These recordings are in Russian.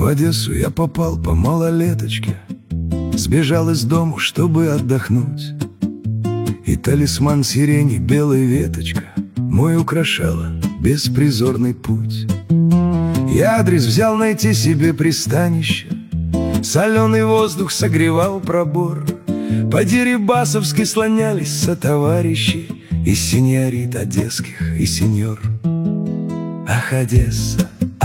Одессу я попал по малолеточке, сбежал из дому, чтобы отдохнуть. И талисман сирени, белая веточка, мой украшала беспризорный путь. Я адрес взял найти себе пристанище, соленый воздух согревал пробор. По Дерибасовской слонялись сотоварищи и сеньорит одесских, и сеньор. Ах, Одесса,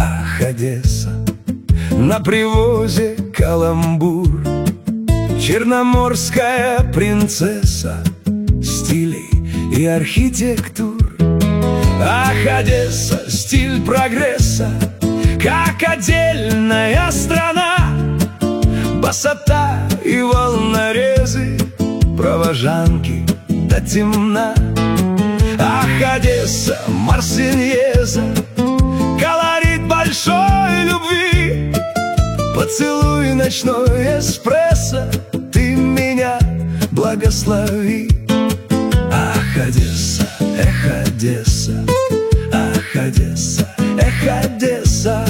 на привозе каламбур, черноморская принцесса стилей и архитектур. Ах, Одесса, стиль прогресса, как отдельная страна, босота и волнорезы, провожанки до темна. Ах, Одесса, Марсельеза, колорит большой любви, поцелуй ночной эспрессо, ты меня благослови. Ах, Одесса, эх, Одесса, ах, Одесса, эх, Одесса.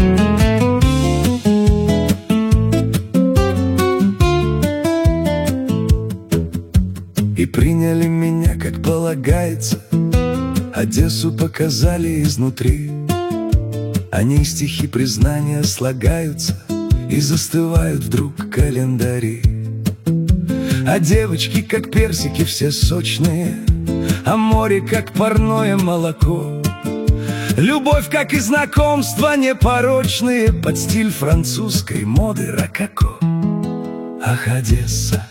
И приняли меня, как полагается, Одессу показали изнутри. О ней стихи признания слагаются, и застывают вдруг календари. А девочки, как персики, все сочные, а море, как парное молоко. Любовь, как и знакомства непорочные, под стиль французской моды рококо. Ах, Одесса,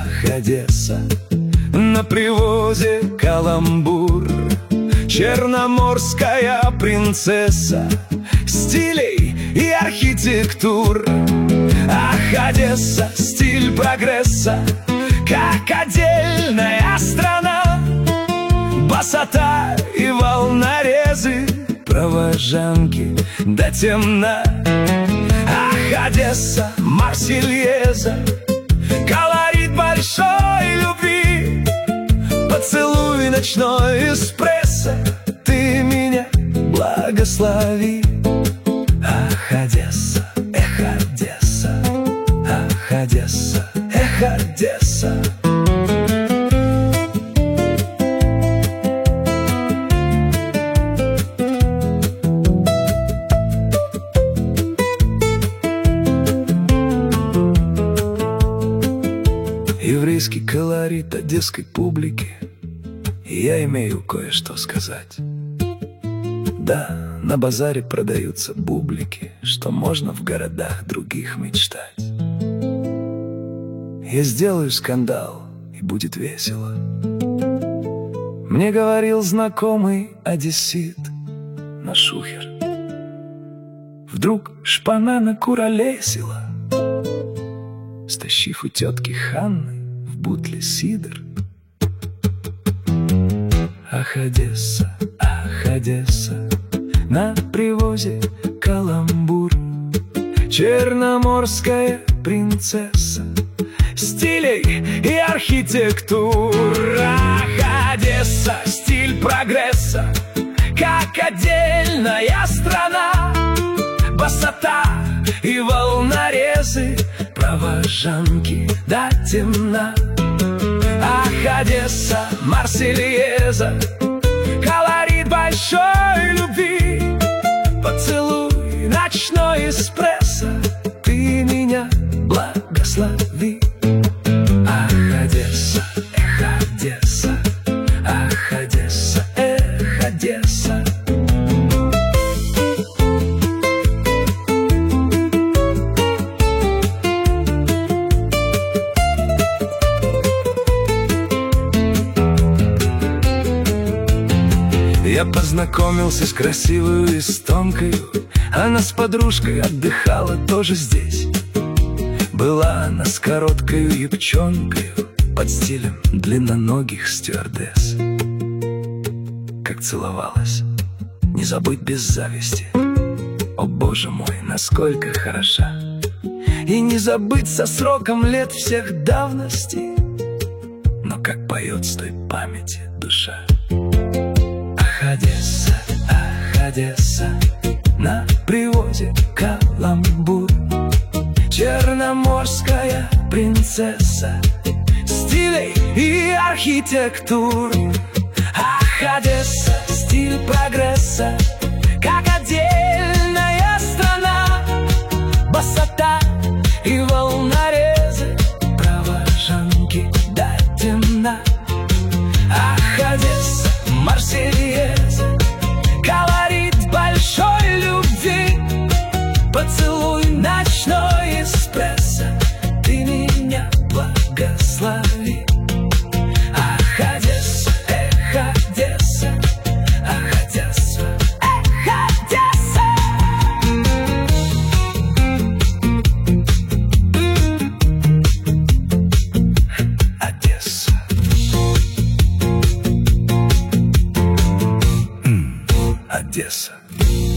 на привозе каламбур, черноморская принцесса стилей и архитектур. Ах, Одесса, стиль прогресса, как отдельная страна, босота и волнорезы, провожанки до темна. Ах, Одесса, Марсельеза, колорит большой любви, поцелуй ночной эспрессо, ты меня благослови. Ах, Одесса, эх, Одесса, ах, Одесса, эх, Одесса. Еврейский колорит одесской публики, и я имею кое-что сказать. Да, на базаре продаются бублики, что можно в городах других мечтать. Я сделаю скандал, и будет весело. Мне говорил знакомый одессит на шухер. Вдруг шпана накуролесила, стащив у тетки Ханны в бутле сидр. Ах, Одесса, на привозе каламбур, черноморская принцесса стилей и архитектур. Ах, Одесса, стиль прогресса, как отдельная страна, босота и волнорезы, провожанки до темна. Ах, Одесса, Марсельеза, колорит большой любви, поцелуй ночной эспрессо, ты меня благослови. Ах, Одесса, эх, Одесса, ах, Одесса, эх, Одесса. Я познакомился с красивой эстонкой, она с подружкой отдыхала тоже здесь. Была она с короткой юбчонкой, под стилем длинноногих стюардесс. Как целовалась, не забыть без зависти. О, боже мой, насколько хороша! И не забыть со сроком лет всех давностей. Но как поет с той памяти душа. Ах, Одесса, на привозе каламбур. Черноморская принцесса стилей и архитектур. Ах, Одесса, стиль прогресса, как отдельная страна. Босота и волнорезы, провожанки до темна. Ах, Одесса, Марсельеза, колорит большой любви. Поцелуй ночной эспрессо, ты меня благослови. Ах, Одесса, эх, Одесса, ах, Одесса, эх, Одесса. Одесса. Одесса.